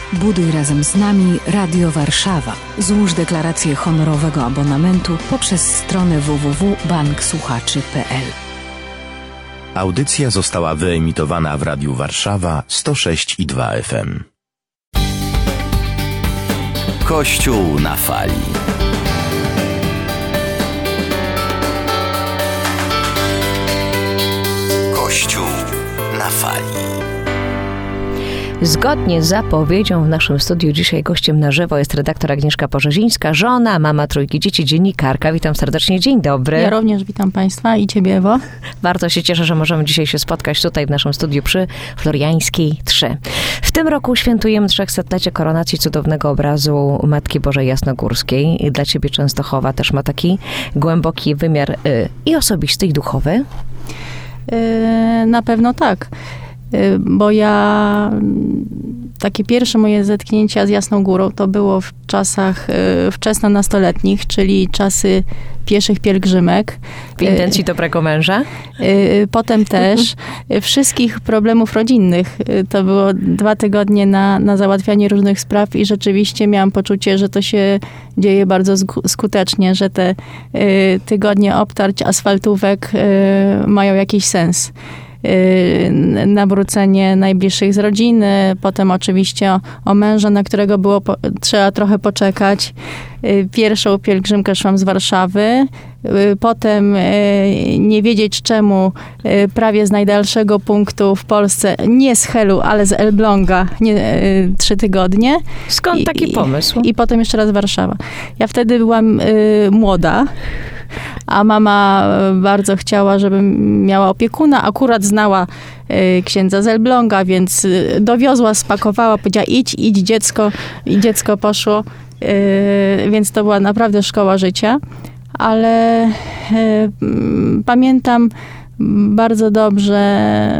Buduj razem z nami Radio Warszawa. Złóż deklarację honorowego abonamentu poprzez stronę www.banksłuchaczy.pl. Audycja została wyemitowana w Radiu Warszawa 106,2 FM. Kościół na fali. Kościół na fali. Zgodnie z zapowiedzią w naszym studiu dzisiaj gościem na żywo jest redaktor Agnieszka Porzezińska, żona, mama trójki dzieci, dziennikarka. Witam serdecznie, dzień dobry. Ja również witam Państwa i Ciebie, Ewo. Bardzo się cieszę, że możemy dzisiaj się spotkać tutaj w naszym studiu przy Floriańskiej 3. W tym roku świętujemy 300-lecie koronacji cudownego obrazu Matki Bożej Jasnogórskiej. Dla Ciebie Częstochowa też ma taki głęboki wymiar i osobisty, i duchowy. Na pewno tak. Bo ja, takie pierwsze moje zetknięcia z Jasną Górą to było w czasach wczesnonastoletnich, czyli czasy pieszych pielgrzymek. W intencji dobrego męża? Potem też wszystkich problemów rodzinnych. To było 2 tygodnie na załatwianie różnych spraw i rzeczywiście miałam poczucie, że to się dzieje bardzo skutecznie, że te tygodnie obtarć asfaltówek mają jakiś sens. Nawrócenie najbliższych z rodziny, potem oczywiście o męża, na którego trzeba trochę poczekać. Pierwszą pielgrzymkę szłam z Warszawy, potem nie wiedzieć czemu prawie z najdalszego punktu w Polsce, nie z Helu, ale z Elbląga, 3 tygodnie. Skąd taki pomysł? I potem jeszcze raz Warszawa. Ja wtedy byłam młoda, a mama bardzo chciała, żebym miała opiekuna. Akurat znała księdza z Elbląga, więc dowiozła, spakowała, powiedziała idź dziecko. I dziecko poszło. Więc to była naprawdę szkoła życia. Ale pamiętam bardzo dobrze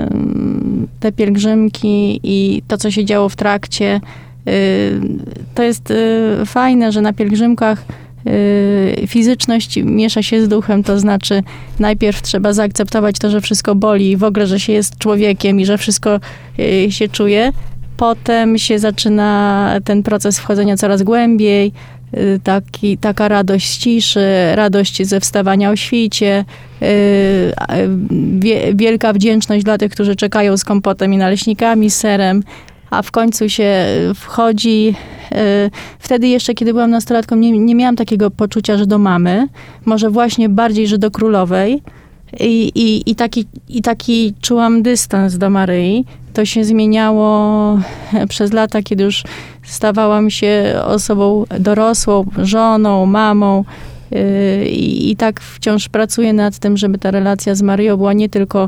te pielgrzymki i to, co się działo w trakcie. To jest fajne, że na pielgrzymkach fizyczność miesza się z duchem, to znaczy najpierw trzeba zaakceptować to, że wszystko boli i w ogóle, że się jest człowiekiem i że wszystko się czuje. Potem się zaczyna ten proces wchodzenia coraz głębiej, taka radość z ciszy, radość ze wstawania o świcie, wielka wdzięczność dla tych, którzy czekają z kompotem i naleśnikami, z serem. A w końcu się wchodzi, wtedy jeszcze, kiedy byłam nastolatką, nie miałam takiego poczucia, że do mamy, może właśnie bardziej, że do królowej i taki czułam dystans do Maryi. To się zmieniało przez lata, kiedy już stawałam się osobą dorosłą, żoną, mamą i tak wciąż pracuję nad tym, żeby ta relacja z Maryją była nie tylko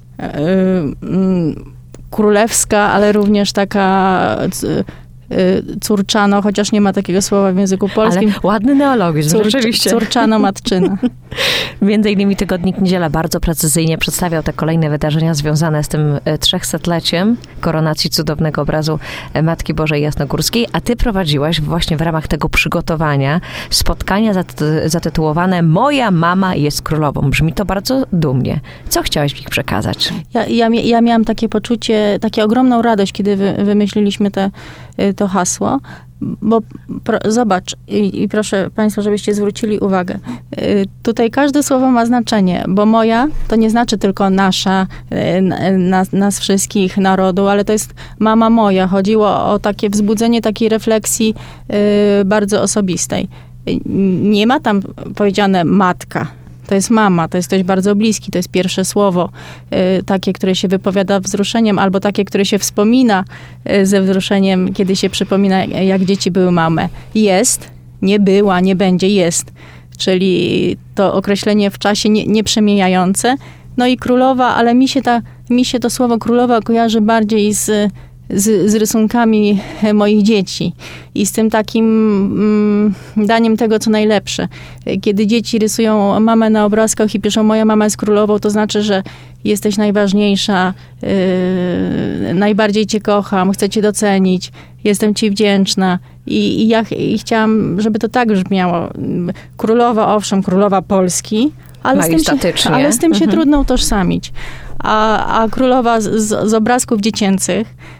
królewska, ale również taka córczano, chociaż nie ma takiego słowa w języku polskim. Ale ładny neologizm, rzeczywiście. Córczano-matczyna. Między innymi tygodnik Niedziela bardzo precyzyjnie przedstawiał te kolejne wydarzenia związane z tym 300-leciem koronacji cudownego obrazu Matki Bożej Jasnogórskiej, a ty prowadziłaś właśnie w ramach tego przygotowania spotkania zatytułowane Moja mama jest królową. Brzmi to bardzo dumnie. Co chciałaś w nich przekazać? Ja miałam takie poczucie, taką ogromną radość, kiedy wymyśliliśmy to hasło, bo zobacz i proszę Państwa, żebyście zwrócili uwagę. Tutaj każde słowo ma znaczenie, bo moja to nie znaczy tylko nasza, nas wszystkich, narodu, ale to jest mama moja. Chodziło o takie wzbudzenie takiej refleksji bardzo osobistej. Nie ma tam powiedziane matka. To jest mama, to jest ktoś bardzo bliski, to jest pierwsze słowo, takie, które się wypowiada wzruszeniem, albo takie, które się wspomina ze wzruszeniem, kiedy się przypomina, jak dzieci były mamę. Jest, nie była, nie będzie, jest. Czyli to określenie w czasie nieprzemijające. No i królowa, ale mi się to słowo królowa kojarzy bardziej z rysunkami moich dzieci i z tym takim daniem tego, co najlepsze. Kiedy dzieci rysują mamę na obrazkach i piszą moja mama jest królową, to znaczy, że jesteś najważniejsza, najbardziej cię kocham, chcę cię docenić, jestem ci wdzięczna. I ja chciałam, żeby to tak brzmiało. Królowa, owszem, królowa Polski, ale z tym się trudno utożsamić. A królowa z obrazków dziecięcych,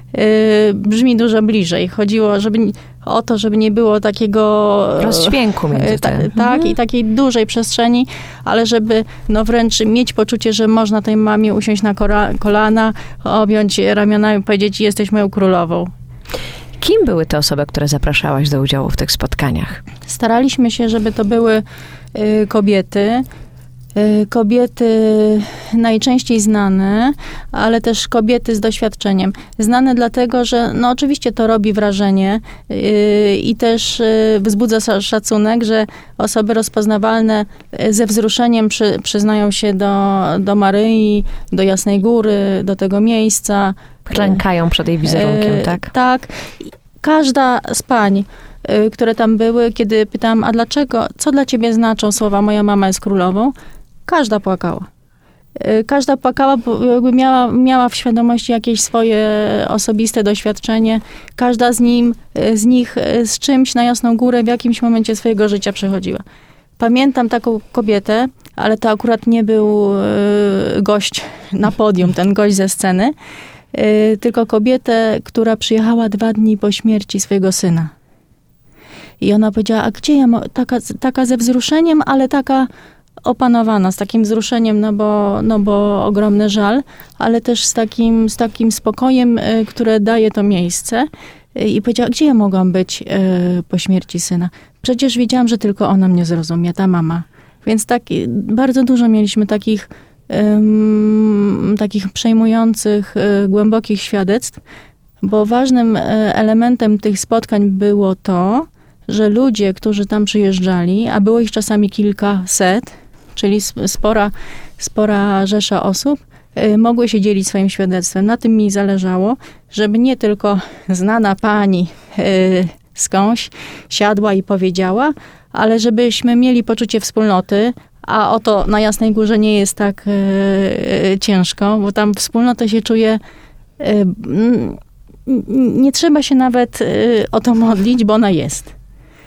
brzmi dużo bliżej. Chodziło o to, żeby nie było takiego rozdźwięku między tym. Tak, i takiej dużej przestrzeni, ale żeby wręcz mieć poczucie, że można tej mamie usiąść na kolana, objąć ramionami i powiedzieć: jesteś moją królową. Kim były te osoby, które zapraszałaś do udziału w tych spotkaniach? Staraliśmy się, żeby to były kobiety. Kobiety najczęściej znane, ale też kobiety z doświadczeniem. Znane dlatego, że oczywiście to robi wrażenie i też wzbudza szacunek, że osoby rozpoznawalne ze wzruszeniem przyznają się do Maryi, do Jasnej Góry, do tego miejsca. Klękają przed jej wizerunkiem, tak? Tak. Każda z pań, które tam były, kiedy pytałam: a dlaczego, co dla ciebie znaczą słowa "moja mama jest królową", każda płakała. Każda płakała, bo jakby miała w świadomości jakieś swoje osobiste doświadczenie. Każda z nich z czymś na Jasną Górę w jakimś momencie swojego życia przechodziła. Pamiętam taką kobietę, ale to akurat nie był gość na podium, ten gość ze sceny, tylko kobietę, która przyjechała 2 dni po śmierci swojego syna. I ona powiedziała: a gdzie ja taka ze wzruszeniem, ale taka opanowana, z takim wzruszeniem, no bo ogromny żal, ale też z takim spokojem, które daje to miejsce. I powiedziała: gdzie ja mogłam być po śmierci syna? Przecież wiedziałam, że tylko ona mnie zrozumie, ta mama. Więc bardzo dużo mieliśmy takich przejmujących, głębokich świadectw, bo ważnym elementem tych spotkań było to, że ludzie, którzy tam przyjeżdżali, a było ich czasami kilkaset, czyli spora rzesza osób, mogły się dzielić swoim świadectwem. Na tym mi zależało, żeby nie tylko znana pani skądś siadła i powiedziała, ale żebyśmy mieli poczucie wspólnoty, a oto na Jasnej Górze nie jest tak ciężko, bo tam wspólnotę się czuje. Nie trzeba się nawet o to modlić, bo ona jest.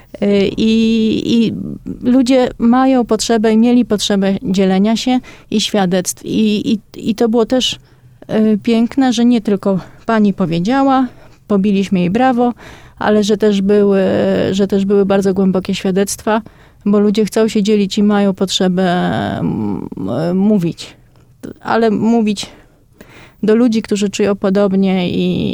I ludzie mają potrzebę i mieli potrzebę dzielenia się i świadectw. I to było też piękne, że nie tylko pani powiedziała, pobiliśmy jej brawo, ale że też były bardzo głębokie świadectwa, bo ludzie chcą się dzielić i mają potrzebę mówić. Ale mówić do ludzi, którzy czują podobnie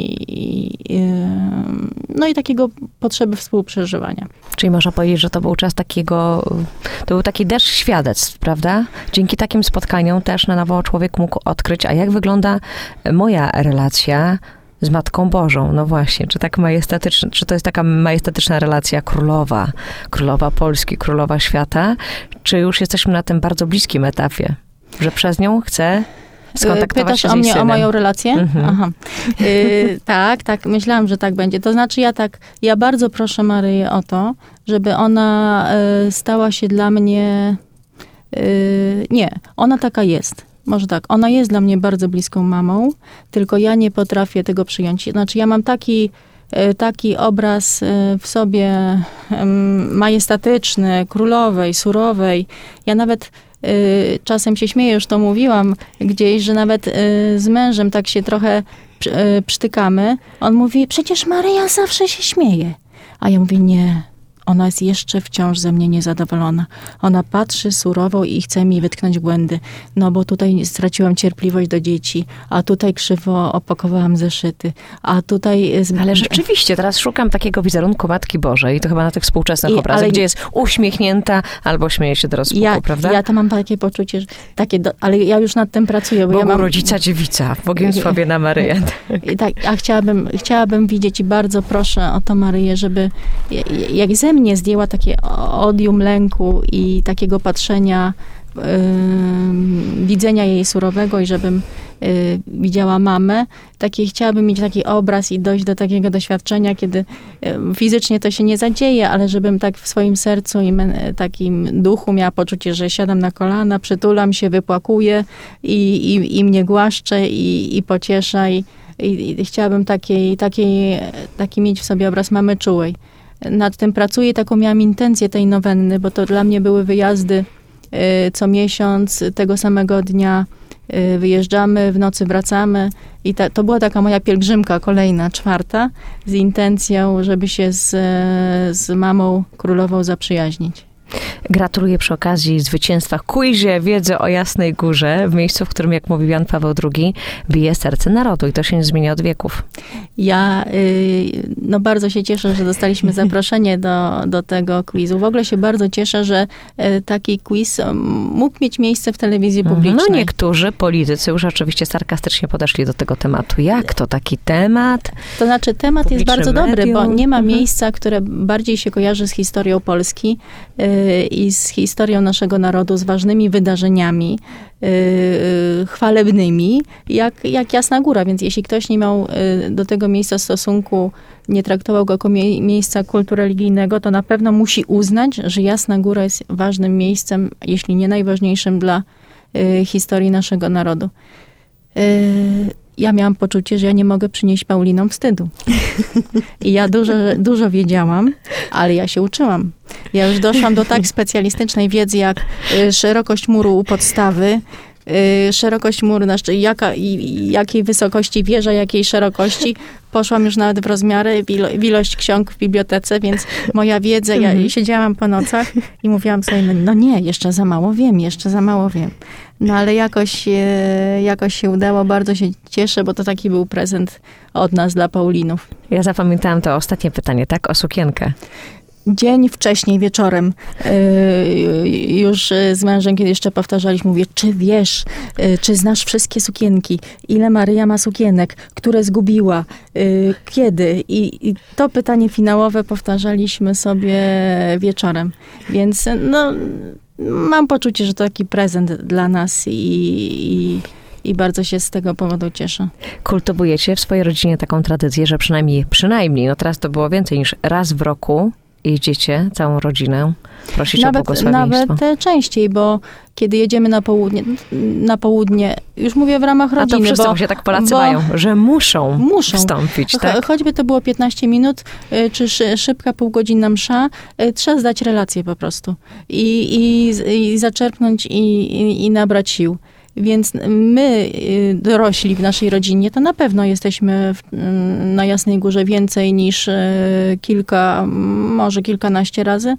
i takiego potrzeby współprzeżywania. Czyli można powiedzieć, że to był czas to był taki deszcz świadectw, prawda? Dzięki takim spotkaniom też na nowo człowiek mógł odkryć, a jak wygląda moja relacja z Matką Bożą. No właśnie, czy to jest taka majestatyczna relacja królowa Polski, królowa świata, czy już jesteśmy na tym bardzo bliskim etapie, że przez nią chcę skontaktować się z jej synem? Pytasz o moją relację? Mhm. Aha. Tak, myślałam, że tak będzie. To znaczy ja bardzo proszę Maryję o to, żeby ona stała się dla mnie... ona taka jest. Może tak, ona jest dla mnie bardzo bliską mamą, tylko ja nie potrafię tego przyjąć. Znaczy ja mam taki obraz w sobie majestatyczny, królowej, surowej. Ja nawet czasem się śmieję, już to mówiłam gdzieś, że nawet z mężem tak się trochę przytykamy. On mówi: przecież Maryja zawsze się śmieje. A ja mówię: nie, ona jest jeszcze wciąż ze mnie niezadowolona. Ona patrzy surowo i chce mi wytknąć błędy. No bo tutaj straciłam cierpliwość do dzieci, a tutaj krzywo opakowałam zeszyty, a tutaj... Ale rzeczywiście, teraz szukam takiego wizerunku Matki Bożej, to chyba na tych współczesnych obrazach, gdzie jest uśmiechnięta albo śmieje się do rozpuku, prawda? Ja to mam takie poczucie, że ale ja już nad tym pracuję. Bo Bogu ja mam... rodzica dziewica, Bogiem sławiona Maryja. A chciałabym widzieć i bardzo proszę o to Maryję, żeby jak ze mnie zdjęła takie odium lęku i takiego patrzenia, widzenia jej surowego i żebym widziała mamę. Chciałabym mieć taki obraz i dojść do takiego doświadczenia, kiedy fizycznie to się nie zadzieje, ale żebym tak w swoim sercu i takim duchu miała poczucie, że siadam na kolana, przytulam się, wypłakuję i mnie głaszcze i pociesza i chciałabym taki mieć w sobie obraz mamy czułej. Nad tym pracuję, taką miałam intencję tej nowenny, bo to dla mnie były wyjazdy co miesiąc, tego samego dnia Wyjeżdżamy, w nocy wracamy i to była taka moja pielgrzymka kolejna, 4, z intencją, żeby się z mamą królową zaprzyjaźnić. Gratuluję przy okazji zwycięstwa w quizie wiedzy o Jasnej Górze, w miejscu, w którym, jak mówił Jan Paweł II, bije serce narodu i to się nie zmienia od wieków. Ja bardzo się cieszę, że dostaliśmy zaproszenie do tego quizu. W ogóle się bardzo cieszę, że taki quiz mógł mieć miejsce w telewizji publicznej. No niektórzy politycy już oczywiście sarkastycznie podeszli do tego tematu. Jak to taki temat? To znaczy temat jest bardzo dobry, bo nie ma miejsca, które bardziej się kojarzy z historią Polski i z historią naszego narodu, z ważnymi wydarzeniami chwalebnymi, jak Jasna Góra. Więc jeśli ktoś nie miał do tego miejsca stosunku, nie traktował go jako miejsca kultu religijnego, to na pewno musi uznać, że Jasna Góra jest ważnym miejscem, jeśli nie najważniejszym dla historii naszego narodu. Ja miałam poczucie, że ja nie mogę przynieść Paulinom wstydu. I ja dużo wiedziałam, ale ja się uczyłam. Ja już doszłam do tak specjalistycznej wiedzy, jak szerokość muru u podstawy, szerokość muru, jakiej wysokości wieża, jakiej szerokości. Poszłam już nawet w rozmiary, w ilość ksiąg w bibliotece, więc moja wiedza, ja siedziałam po nocach i mówiłam sobie, no nie, jeszcze za mało wiem. No ale jakoś się udało, bardzo się cieszę, bo to taki był prezent od nas dla Paulinów. Ja zapamiętałam to ostatnie pytanie, tak? O sukienkę. Dzień wcześniej, wieczorem, już z mężem, kiedy jeszcze powtarzaliśmy, mówię, czy wiesz, czy znasz wszystkie sukienki? Ile Maryja ma sukienek? Które zgubiła? Kiedy? I to pytanie finałowe powtarzaliśmy sobie wieczorem. Więc mam poczucie, że to taki prezent dla nas i bardzo się z tego powodu cieszę. Kultywujecie w swojej rodzinie taką tradycję, że przynajmniej, no teraz to było więcej niż raz w roku, jeździcie całą rodzinę prosić o błogosławieństwo. Nawet częściej, bo kiedy jedziemy na południe, już mówię w ramach rodziny. A to wszyscy się tak Polacy mają, że muszą wstąpić, tak? Choćby to było 15 minut, czy szybka półgodzinna msza, trzeba zdać relację po prostu. I zaczerpnąć i nabrać sił. Więc my, dorośli w naszej rodzinie, to na pewno jesteśmy na Jasnej Górze więcej niż kilka, może kilkanaście razy.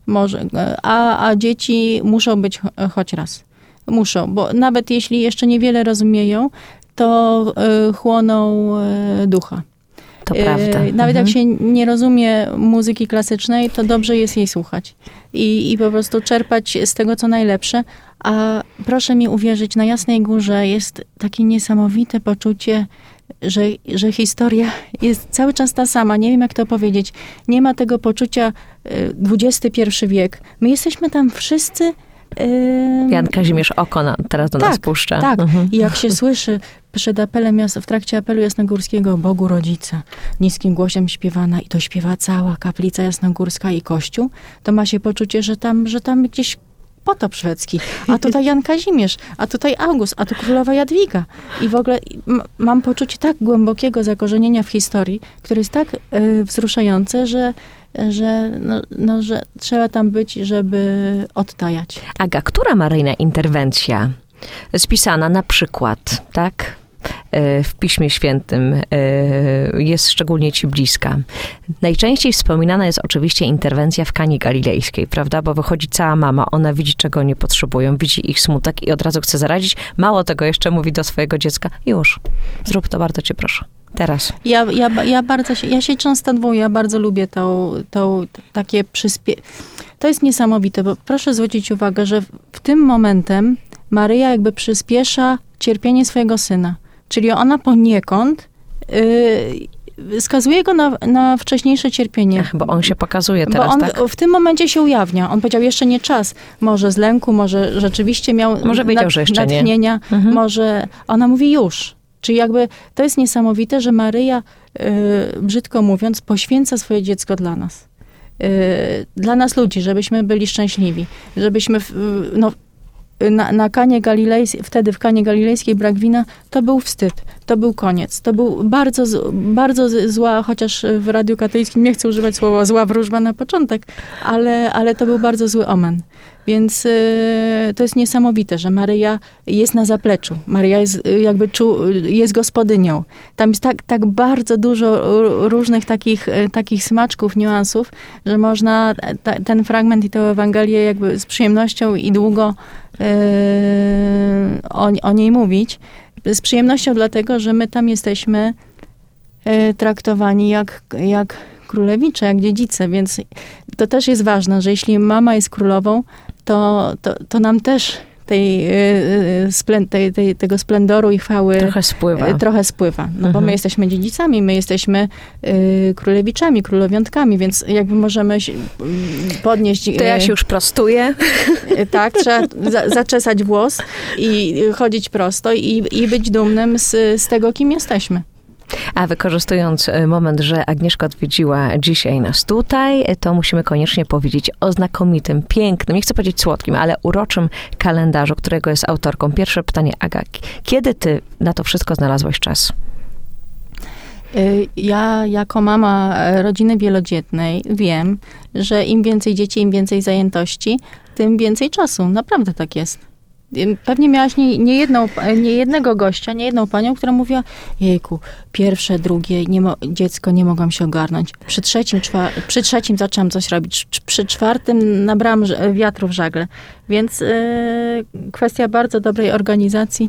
A dzieci muszą być choć raz. Muszą, bo nawet jeśli jeszcze niewiele rozumieją, to chłoną ducha. To prawda. Nawet jak się nie rozumie muzyki klasycznej, to dobrze jest jej słuchać. I po prostu czerpać z tego, co najlepsze. A proszę mi uwierzyć, na Jasnej Górze jest takie niesamowite poczucie, że historia jest cały czas ta sama. Nie wiem, jak to powiedzieć. Nie ma tego poczucia XXI wiek. My jesteśmy tam wszyscy... Jan Kazimierz Oko teraz do nas puszcza. Tak, i jak się słyszy przed apelem, w trakcie apelu jasnogórskiego Bogu Rodzica, niskim głosem śpiewana i to śpiewa cała kaplica jasnogórska i kościół, to ma się poczucie, że tam gdzieś potop szwedzki, a tutaj Jan Kazimierz, a tutaj August, a tu królowa Jadwiga. I w ogóle mam poczucie tak głębokiego zakorzenienia w historii, które jest tak wzruszające, że trzeba tam być, żeby odtajać. Aga, która maryjna interwencja spisana na przykład, tak, w Piśmie Świętym jest szczególnie ci bliska? Najczęściej wspominana jest oczywiście interwencja w Kanie Galilejskiej, prawda? Bo wychodzi cała mama, ona widzi, czego nie potrzebują, widzi ich smutek i od razu chce zaradzić. Mało tego, jeszcze mówi do swojego dziecka, już, zrób to, bardzo cię proszę. Teraz. Ja się często odwołuję, ja bardzo lubię to takie To jest niesamowite, bo proszę zwrócić uwagę, że w tym momentem Maryja jakby przyspiesza cierpienie swojego syna. Czyli ona poniekąd skazuje go na wcześniejsze cierpienie. Bo on się pokazuje teraz, bo on tak? w tym momencie się ujawnia. On powiedział, jeszcze nie czas. Może z lęku, może rzeczywiście miał że jeszcze natchnienia. Może ona mówi już. Czyli jakby to jest niesamowite, że Maryja, brzydko mówiąc, poświęca swoje dziecko dla nas. Dla nas ludzi, żebyśmy byli szczęśliwi. Żebyśmy na Kanie Galilejskiej, wtedy w Kanie Galilejskiej brak wina, to był wstyd, to był koniec. To był bardzo zła, chociaż w Radiu Katolickim nie chcę używać słowa zła wróżba na początek, ale to był bardzo zły omen. Więc to jest niesamowite, że Maryja jest na zapleczu. Maryja jest jest gospodynią. Tam jest tak bardzo dużo różnych takich smaczków, niuansów, że można ten fragment i tę Ewangelię jakby z przyjemnością i długo o niej mówić. Z przyjemnością dlatego, że my tam jesteśmy traktowani jak królewicze, jak dziedzice, więc to też jest ważne, że jeśli mama jest królową, to nam też tego splendoru i chwały trochę spływa. No bo my jesteśmy dziedzicami, my jesteśmy królewiczami, królowiątkami, więc jakby możemy podnieść... To ja się już prostuję. Tak, trzeba zaczesać włos i chodzić prosto i być dumnym z tego, kim jesteśmy. A wykorzystując moment, że Agnieszka odwiedziła dzisiaj nas tutaj, to musimy koniecznie powiedzieć o znakomitym, pięknym, nie chcę powiedzieć słodkim, ale uroczym kalendarzu, którego jest autorką. Pierwsze pytanie, Aga, kiedy ty na to wszystko znalazłaś czas? Ja jako mama rodziny wielodzietnej wiem, że im więcej dzieci, im więcej zajętości, tym więcej czasu. Naprawdę tak jest. Pewnie miałaś nie jednego gościa, nie jedną panią, która mówiła, jejku, pierwsze, drugie, dziecko, nie mogłam się ogarnąć. Przy trzecim zaczęłam coś robić. Przy czwartym nabrałam wiatru w żagle. Więc kwestia bardzo dobrej organizacji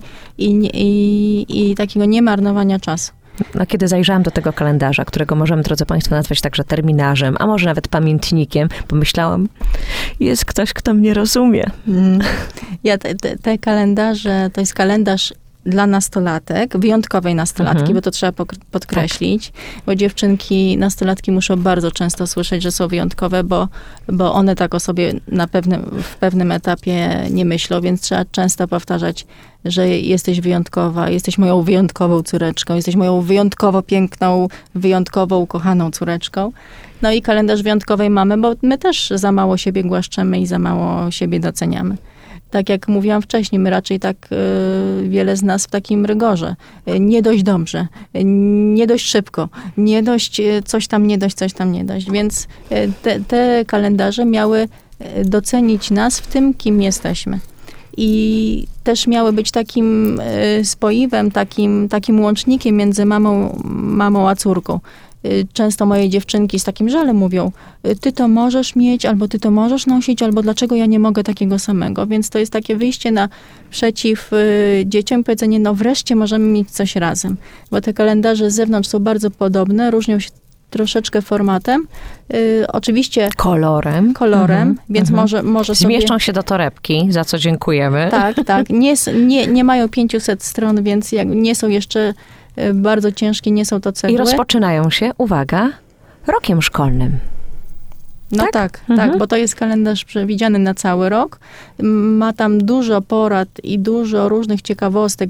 i takiego niemarnowania czasu. No, kiedy zajrzałam do tego kalendarza, którego możemy, drodzy Państwo, nazwać także terminarzem, a może nawet pamiętnikiem, pomyślałam, jest ktoś, kto mnie rozumie. Ja te kalendarze, to jest kalendarz dla nastolatek, wyjątkowej nastolatki, bo to trzeba podkreślić, bo dziewczynki, nastolatki muszą bardzo często słyszeć, że są wyjątkowe, bo one tak o sobie w pewnym etapie nie myślą, więc trzeba często powtarzać, że jesteś wyjątkowa, jesteś moją wyjątkową córeczką, jesteś moją wyjątkowo piękną, wyjątkowo ukochaną córeczką. No i kalendarz wyjątkowej mamy, bo my też za mało siebie głaszczemy i za mało siebie doceniamy. Tak jak mówiłam wcześniej, my raczej tak wiele z nas w takim rygorze. Nie dość dobrze, nie dość szybko, nie dość coś tam nie dość. Więc te kalendarze miały docenić nas w tym, kim jesteśmy. I też miały być takim spoiwem, takim łącznikiem między mamą a córką. Często moje dziewczynki z takim żalem mówią, ty to możesz mieć, albo ty to możesz nosić, albo dlaczego ja nie mogę takiego samego. Więc to jest takie wyjście naprzeciw dzieciom i powiedzenie, no wreszcie możemy mieć coś razem. Bo te kalendarze z zewnątrz są bardzo podobne, różnią się troszeczkę formatem. Oczywiście kolorem, więc może sobie... Zmieszczą się do torebki, za co dziękujemy. Tak. Nie mają 500 stron, więc nie są jeszcze bardzo ciężkie, nie są to cegły. I rozpoczynają się, uwaga, rokiem szkolnym. No tak, bo to jest kalendarz przewidziany na cały rok. Ma tam dużo porad i dużo różnych ciekawostek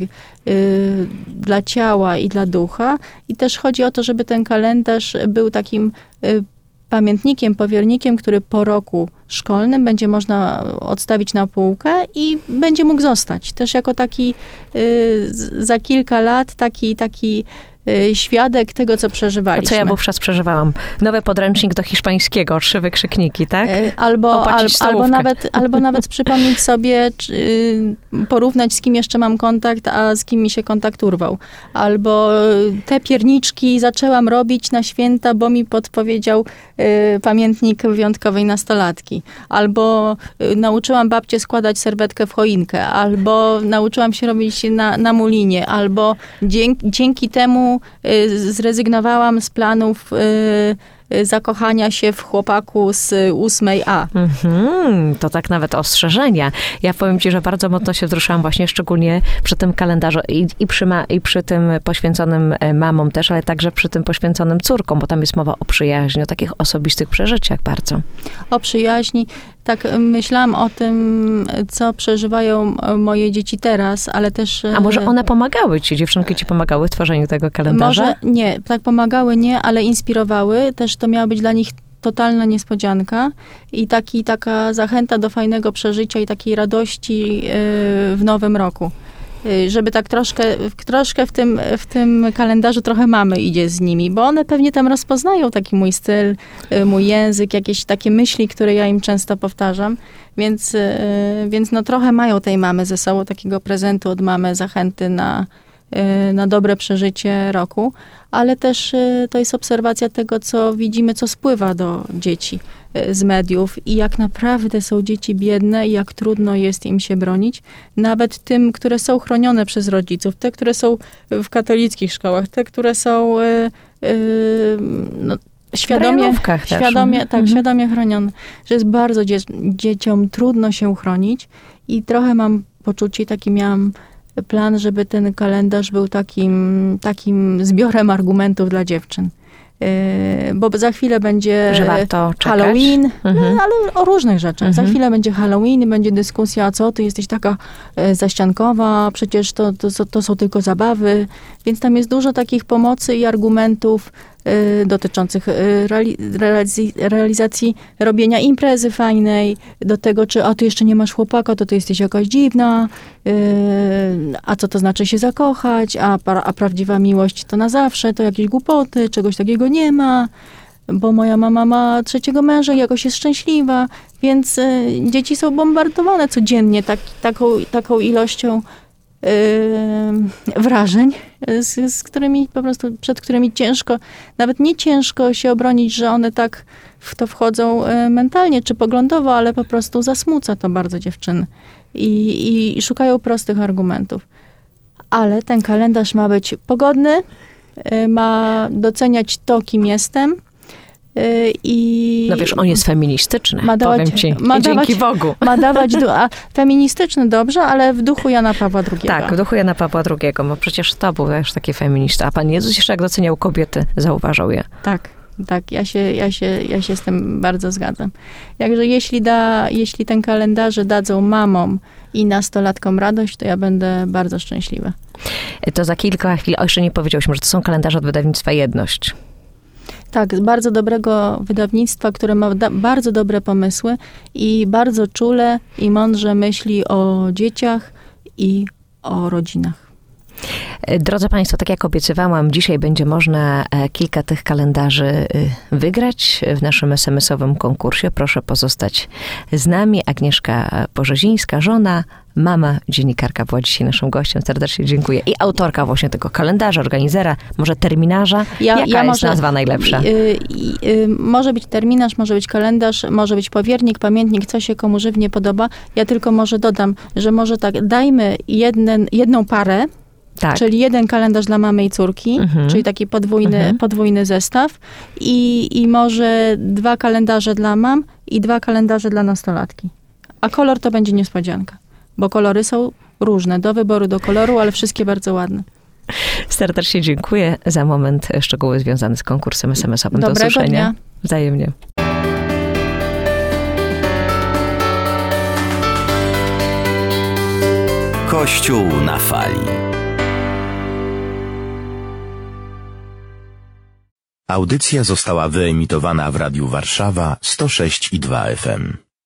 dla ciała i dla ducha. I też chodzi o to, żeby ten kalendarz był takim pamiętnikiem, powiernikiem, który po roku szkolnym będzie można odstawić na półkę i będzie mógł zostać. Też jako taki za kilka lat taki świadek tego, co przeżywaliśmy. A co ja wówczas przeżywałam? Nowy podręcznik do hiszpańskiego, 3 wykrzykniki, tak? Albo nawet przypomnieć sobie, porównać, z kim jeszcze mam kontakt, a z kim mi się kontakt urwał. Albo te pierniczki zaczęłam robić na święta, bo mi podpowiedział pamiętnik wyjątkowej nastolatki. Albo nauczyłam babcię składać serwetkę w choinkę. Albo nauczyłam się robić na mulinie. Albo dzięki temu zrezygnowałam z planów zakochania się w chłopaku z 8A. To tak nawet ostrzeżenia. Ja powiem ci, że bardzo mocno się wzruszałam właśnie szczególnie przy tym kalendarzu i przy tym poświęconym mamom też, ale także przy tym poświęconym córkom, bo tam jest mowa o przyjaźni, o takich osobistych przeżyciach bardzo. O przyjaźni. Tak myślałam o tym, co przeżywają moje dzieci teraz, ale też... A może one pomagały ci, dziewczynki ci pomagały w tworzeniu tego kalendarza? Może nie, tak pomagały nie, ale inspirowały. Też to miała być dla nich totalna niespodzianka i taka zachęta do fajnego przeżycia i takiej radości w nowym roku. żeby tak troszkę w tym kalendarzu trochę mamy idzie z nimi, bo one pewnie tam rozpoznają taki mój styl, mój język, jakieś takie myśli, które ja im często powtarzam, więc no trochę mają tej mamy ze sobą, takiego prezentu od mamy, zachęty na dobre przeżycie roku, ale też to jest obserwacja tego, co widzimy, co spływa do dzieci z mediów i jak naprawdę są dzieci biedne i jak trudno jest im się bronić. Nawet tym, które są chronione przez rodziców, te, które są w katolickich szkołach, te, które są świadomie chronione. Że jest bardzo dzieciom trudno się chronić i trochę mam poczucie, taki miałam plan, żeby ten kalendarz był takim zbiorem argumentów dla dziewczyn. Bo za chwilę będzie że warto czekać. Halloween, ale o różnych rzeczach. Za chwilę będzie Halloween i będzie dyskusja, co ty jesteś taka zaściankowa, przecież to są tylko zabawy. Więc tam jest dużo takich pomocy i argumentów dotyczących realizacji robienia imprezy fajnej, do tego, czy ty jeszcze nie masz chłopaka, to ty jesteś jakaś dziwna, a co to znaczy się zakochać, a prawdziwa miłość to na zawsze, to jakieś głupoty, czegoś takiego nie ma, bo moja mama ma 3. męża i jakoś jest szczęśliwa, więc dzieci są bombardowane codziennie taką ilością wrażeń, z którymi po prostu, przed którymi ciężko, nawet nie ciężko się obronić, że one tak w to wchodzą mentalnie czy poglądowo, ale po prostu zasmuca to bardzo dziewczyny i szukają prostych argumentów. Ale ten kalendarz ma być pogodny, ma doceniać to, kim jestem, no wiesz, on jest feministyczny, powiem ci. Dzięki Bogu. Ma dawać, feministyczny dobrze, ale w duchu Jana Pawła II. Tak, w duchu Jana Pawła II, bo przecież to był też taki feminista. A Pan Jezus jeszcze jak doceniał kobiety, zauważał je. Tak, ja się z tym bardzo zgadzam. Jakże jeśli ten kalendarze dadzą mamom i nastolatkom radość, to ja będę bardzo szczęśliwa. To za kilka chwil, jeszcze nie powiedziałyśmy, że to są kalendarze od wydawnictwa Jedność. Tak, z bardzo dobrego wydawnictwa, które ma bardzo dobre pomysły i bardzo czule i mądrze myśli o dzieciach i o rodzinach. Drodzy Państwo, tak jak obiecywałam, dzisiaj będzie można kilka tych kalendarzy wygrać w naszym SMS-owym konkursie. Proszę pozostać z nami. Agnieszka Porzezińska, żona, mama, dziennikarka była dzisiaj naszym gościem. Serdecznie dziękuję. I autorka właśnie tego kalendarza, organizera, może terminarza. Jaka jest nazwa najlepsza? Może być terminarz, może być kalendarz, może być powiernik, pamiętnik, co się komu żywnie podoba. Ja tylko może dodam, że może tak, dajmy jedną parę, tak. Czyli jeden kalendarz dla mamy i córki, czyli taki podwójny zestaw i może 2 kalendarze dla mam i 2 kalendarze dla nastolatki. A kolor to będzie niespodzianka, bo kolory są różne, do wyboru, do koloru, ale wszystkie bardzo ładne. Serdecznie dziękuję. Za moment szczegóły związane z konkursem SMS-owym. Do usłyszenia. Dnia. Wzajemnie. Kościół na fali. Audycja została wyemitowana w Radiu Warszawa 106,2 FM.